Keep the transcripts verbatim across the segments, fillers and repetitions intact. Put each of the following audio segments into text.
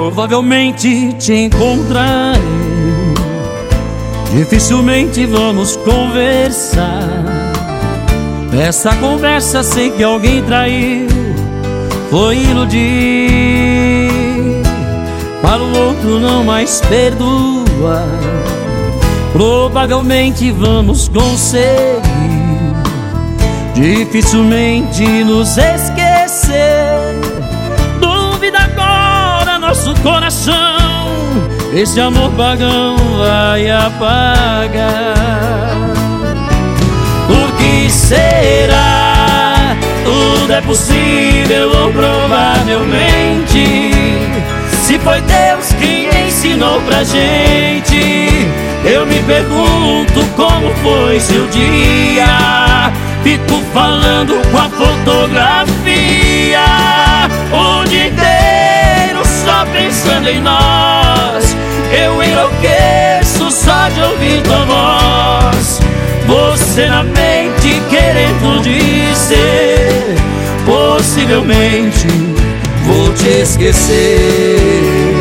Provavelmente te encontrarei, dificilmente vamos conversar. Essa conversa sei que alguém traiu, foi iludir, para o outro não mais perdoa. Provavelmente vamos conseguir, dificilmente nos esquecer. Dúvida agora nosso coração, esse amor pagão vai apagar. O que será? Tudo é possível ou provavelmente, se foi Deus quem ensinou pra gente. Eu me pergunto como foi seu dia, fico falando com a fotografia o dia inteiro só pensando em nós. Eu enlouqueço só de ouvir tua voz, você na mente querendo dizer, possivelmente vou te esquecer.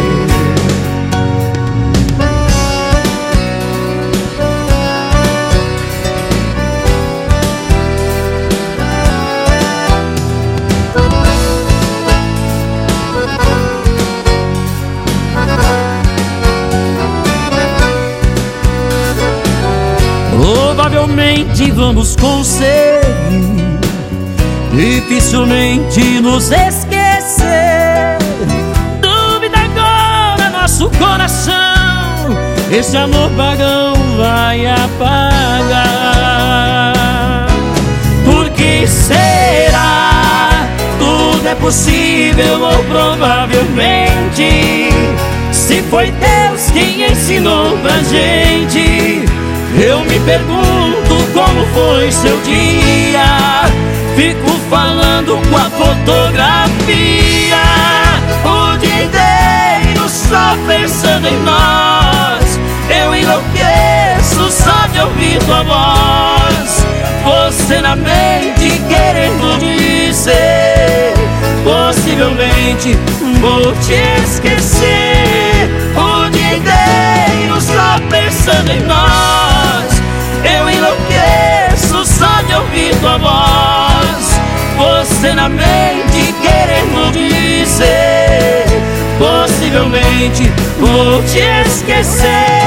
Provavelmente vamos conseguir, dificilmente nos esquecer. Dúvida agora nosso coração, esse amor pagão vai apagar. Por que será? Tudo é possível ou provavelmente, se foi Deus quem ensinou pra gente. Eu me pergunto como foi seu dia, fico falando com a fotografia o dia inteiro só pensando em nós. Eu enlouqueço só de ouvir tua voz, você na mente querendo dizer, possivelmente vou te esquecer. O dia inteiro só pensando em nós, eu enlouqueço só de ouvir tua voz, você na mente querendo dizer, possivelmente vou te esquecer.